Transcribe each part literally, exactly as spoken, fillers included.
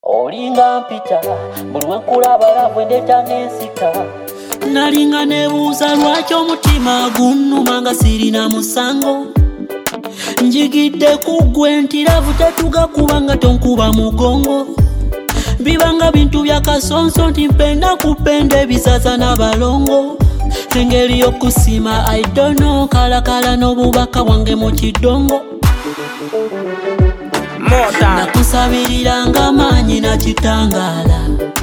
Olinga mpita buli nkulaba love ndeta nensika nalinga nebuuza lwaki omutima gunnuma nga sirina musango njigidde kugwe nti love tetugakuba nga tonkuba mugongo bibanga bintu bya kasonso nti mpenda kupenda ebisaza n'abalongo engeri y'okusima I don't know kalakala n'obubaka wange mu kidongo nakusabirira nga maanyi na kitangala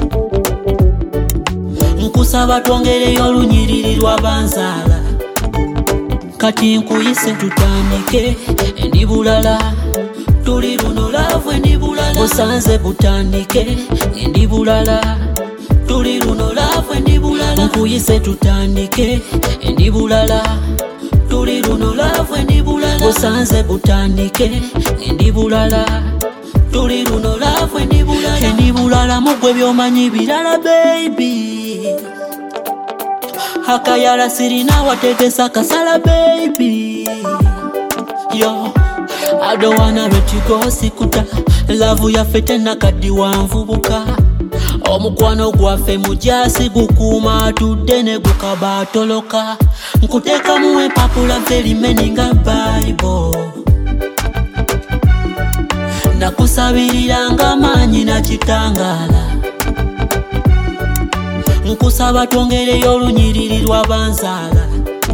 nkusaba twongereyo olunyiriri lw'abanzaala kati nkuyise tutandike endi bulala tuli luno love endi bulala osanze butandike endi bulala tuli luno love endi bulala nkuyise tutandike endi bulala tuli luno love endi bulala osanze butandike endi bulala tuli luno love endi bulala endi bulala mugwe byomanyi birala baby akayala sirina wategesa kasala baby yo I don't wanna let you go sikuta love yaffe tena kadi wanvubuka omukwano gwaffe mujasi gukuma tudde ne gukabatoloka nkuteka muwe papula very many nga Bible nakusabirira nga maanyi na kitangala nkusaba twongereyo olunyiriri lw'abanzaala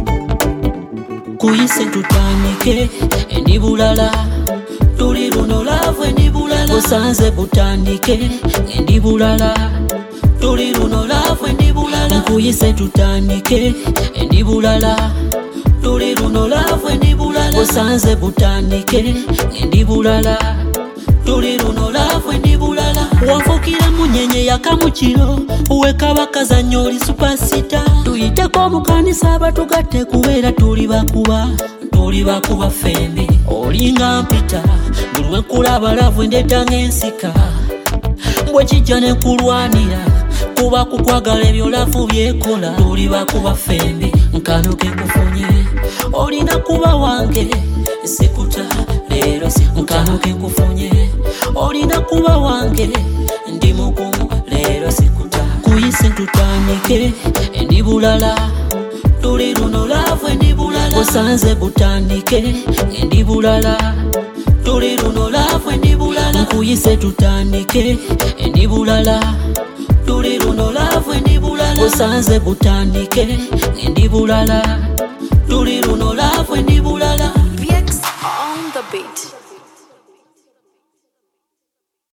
kuyise tutandike endi bulala tuli luno love endi bulala osanze butandike endi bulala tuli luno love endi bulala nkuyise tutandike endi bulala tuli luno love endi bulala osanze butandike endi bulala tuli luno love endi bulala wanfukira munyenye yakamukiro uwekabakazanyo oli supersita tuyiteko mu kanisa abatugatte kubeera tuli bakuba tuli bakuba fembi olinga mpita buli wenkulaba love endeta ng'ensika mbwe kijja ne kulwanira kuba kukwagala ebyo love byekola tuli bakuba fembi nkanuke kufunye olina kuba wange sikuta lero nkanuke kufunye olina kuba wange ndi mugumu lero sikuta kuyise tutandike endi bulala tuli luno love endi bulala osanze butandike endi bulala tuli luno love endi bulala nkuyise tutandike endi bulala tuli luno love endi bulala osanze butandike endi bulala tuli luno love endi bulala